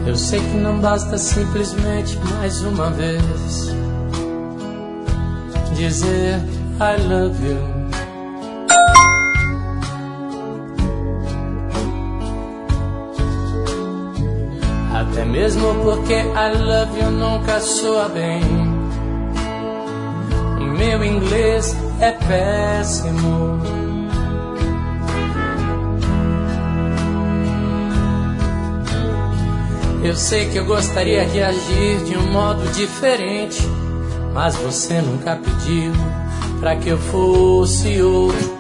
Eu sei que não basta simplesmente mais uma vez dizer I love you. Até mesmo porque I love you nunca soa bem. O meu inglês é péssimo. Eu sei que eu gostaria de agir de um modo diferente, mas você nunca pediu pra que eu fosse outro.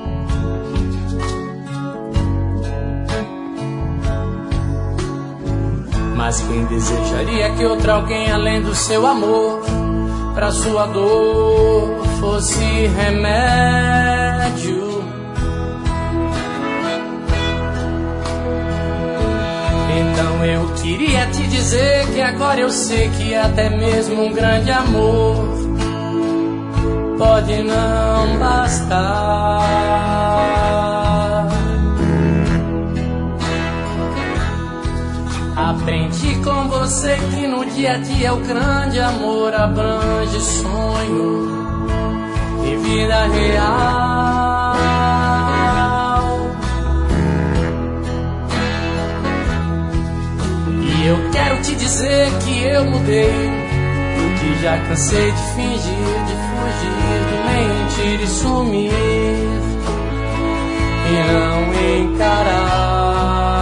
Mas quem desejaria que outro alguém além do seu amor pra sua dor fosse remédio? Então eu queria te dizer que agora eu sei que até mesmo um grande amor pode não bastar. Aprendi com você que no dia a dia o grande amor abrange sonho e vida real. E eu quero te dizer que eu mudei, que já cansei de fingir, de fugir, de mentir e sumir e não encarar.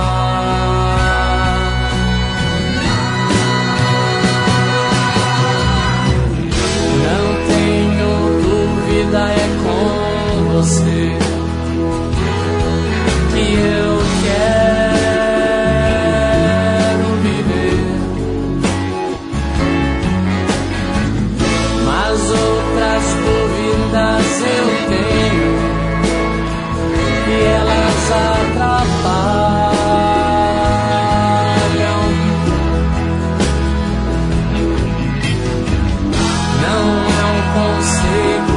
É com você que eu quero viver, mas outras dúvidas eu tenho e elas atrapalham. Não é um conselho,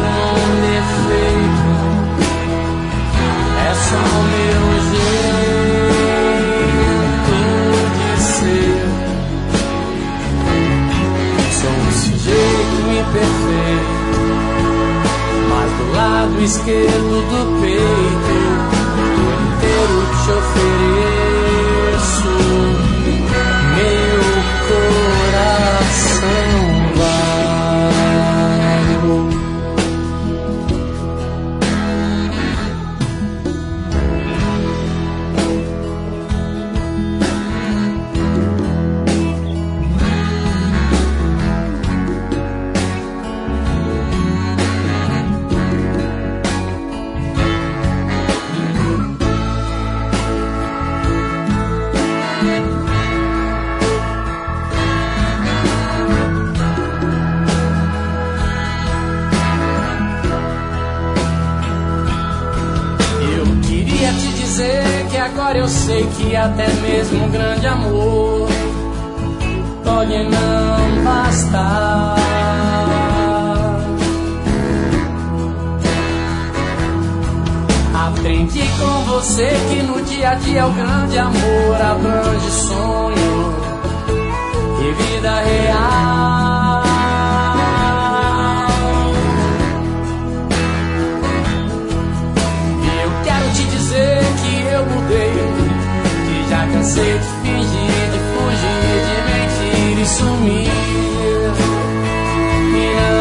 é só o meu jeito de ser. Sou um sujeito imperfeito, mas do lado esquerdo do peito eu inteiro te ofereço meu coração. Agora eu sei que até mesmo um grande amor pode não bastar. Aprendi com você que no dia a dia o grande amor abrange sonho e vida real. E eu quero te dizer que eu mudei, que já cansei de fingir, de fugir, de mentir e sumir e não